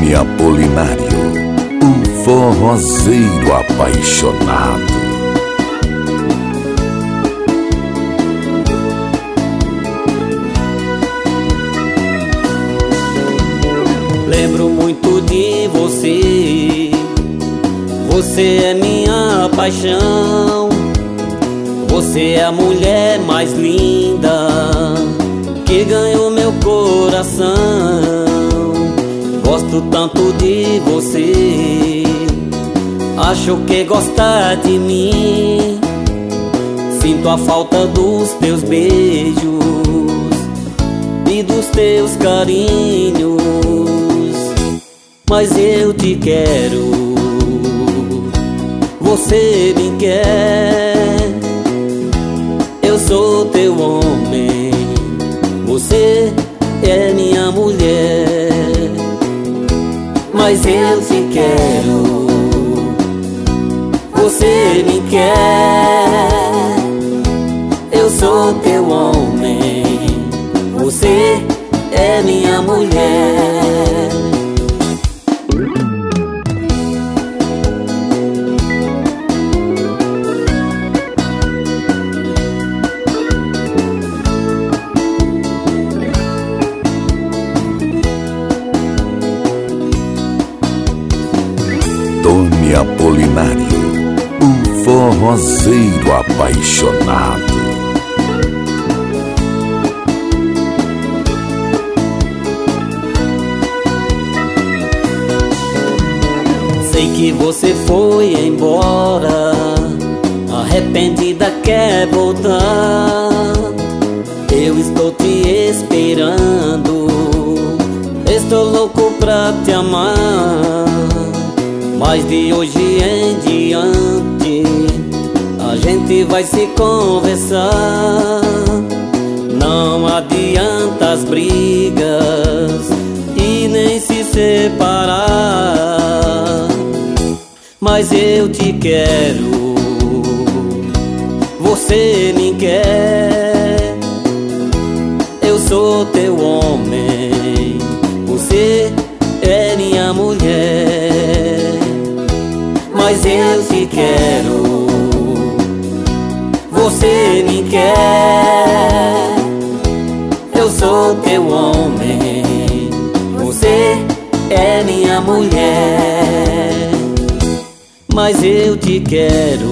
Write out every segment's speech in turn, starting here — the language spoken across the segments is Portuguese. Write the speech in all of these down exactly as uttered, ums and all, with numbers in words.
Tony Apolinário, o forrozeiro apaixonado. Lembro muito de você, você é minha paixão. Você é a mulher mais linda que ganhou meu coração. Gosto tanto de você, acho que gosta de mim. Sinto a falta dos teus beijos e dos teus carinhos, mas eu te quero, você me quer. Eu sou teu homem, você é minha mulher, mas eu te quero, você me quer. Eu sou teu homem, você é minha mulher. Tony Apolinário, o forrozeiro apaixonado. Sei que você foi embora, arrependida quer voltar. Eu estou te esperando, estou louco pra te amar. Mas de hoje em diante a gente vai se conversar. Não adianta as brigas e nem se separar. Mas eu te quero, você me quer. Eu sou teu homem, você é minha mulher, mas eu te quero, você me quer. Eu sou teu homem, você é minha mulher, mas eu te quero,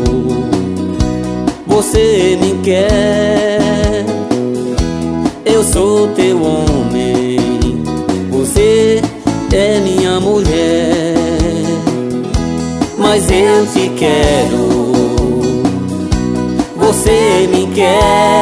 você me quer. Eu sou teu homem, você é minha mulher, mas eu te quero, você me quer.